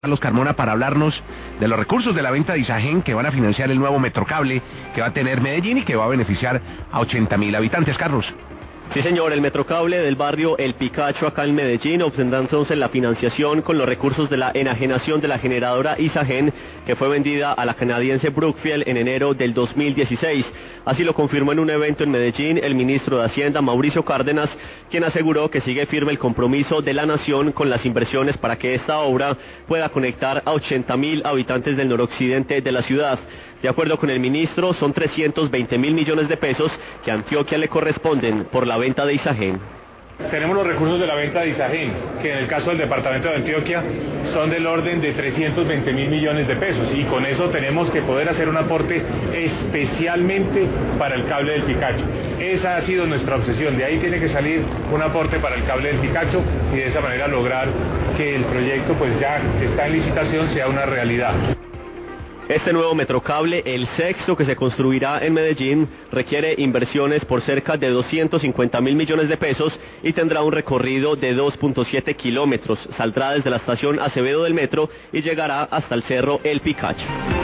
Carlos Carmona para hablarnos de los recursos de la venta de Isagen que van a financiar el nuevo Metrocable que va a tener Medellín y que va a beneficiar a 80.000 habitantes. Carlos. Sí, señor, el Metrocable del barrio El Picacho acá en Medellín obtendrá entonces la financiación con los recursos de la enajenación de la generadora Isagen que fue vendida a la canadiense Brookfield en enero del 2016. Así lo confirmó en un evento en Medellín el ministro de Hacienda, Mauricio Cárdenas, quien aseguró que sigue firme el compromiso de la nación con las inversiones para que esta obra pueda conectar a 80.000 habitantes del noroccidente de la ciudad. De acuerdo con el ministro, son 320.000 millones de pesos que a Antioquia le corresponden por la venta de Isagen. Tenemos los recursos de la venta de Isagen, que en el caso del departamento de Antioquia son del orden de 320.000 millones de pesos, y con eso tenemos que poder hacer un aporte especialmente para el cable del Picacho. Esa ha sido nuestra obsesión, de ahí tiene que salir un aporte para el cable del Picacho y de esa manera lograr que el proyecto, pues ya que está en licitación, sea una realidad. Este nuevo Metrocable, el sexto que se construirá en Medellín, requiere inversiones por cerca de 250.000 millones de pesos y tendrá un recorrido de 2.7 kilómetros. Saldrá desde la estación Acevedo del metro y llegará hasta el cerro El Picacho.